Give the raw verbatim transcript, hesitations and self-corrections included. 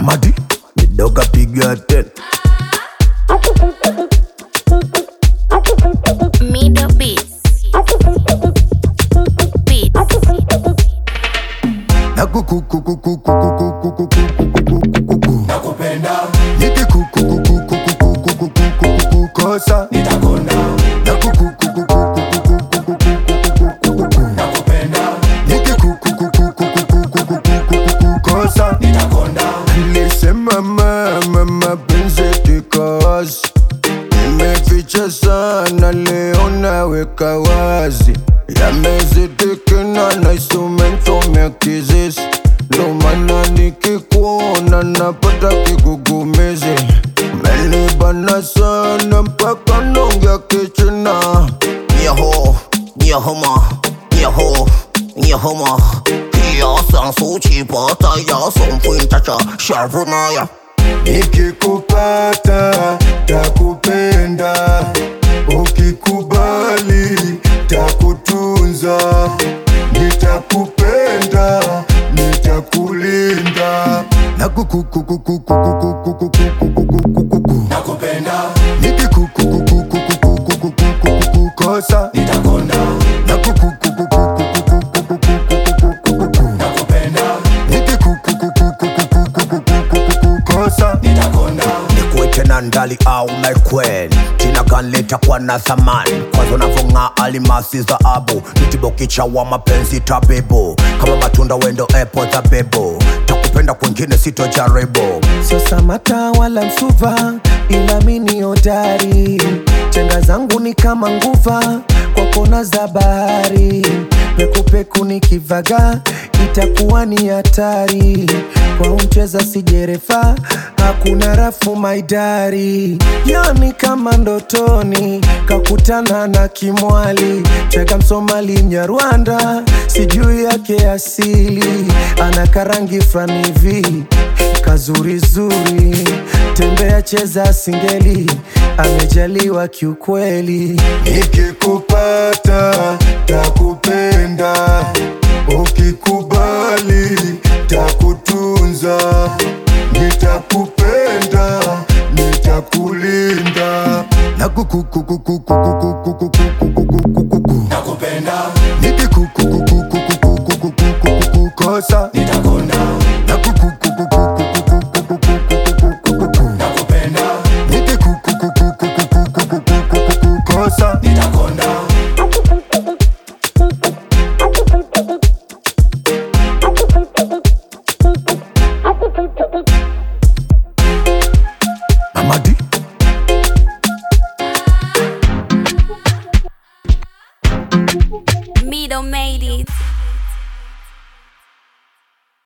Mama D, midoga piga ten. Middle beats. Beats. Nakupenda nikikukosa nitakonda. Nakupenda nikikukosa nitakonda. Nilisema mama mapenzi kikosi, nimeficha sana leo naweka wazi. Yamezidikina na isumensomea kizisi, ndo maana nikikuona napata kigugumizi. Umenibana sana mpaka nongea kichina. Nyeho, nyehoma, nyeho, nyehoma. Ya sang su chi pa ta ya song fun cha cha sharvuna ya. Nikikupata takupenda, ukikubali takutunza. Nitakupenda, nitakulinda. Nakupenda nikikukosa nitakonda. Nakupenda nikikukosa nitakonda. Nikuite na ndali au mekwen, jina gani litakuwa na thamani? Kwanza unavonga alimasi za abu, nitibokicha wa mapenzi tabibu. Kama matunda wendo epo tabibu, takupenda kwengine sito jaribu. Sio Samata wala Msuva, ila mini hodari. Chenga zangu ni kama nguva kwa kona za bahari. Pekupeku nikivaga itakuwa ni hatari. Kwa umcheza sijerefa, hakuna rafu maidari. Yani kama ndotoni kakutana na kimwali. Cheka Msomali Mnyarwanda, sijui yake asili. Ana karangi frani hivi kazuri zuri, tembea cheza singeli, amejaliwa kiukweli. Nikikupata takupenda, ukikubali takutunza. Nitakupenda, nitakulinda. Nakupenda nikikukosa nitakonda. Nakupenda nikikukosa nitakonda. Mama D, Middle made it.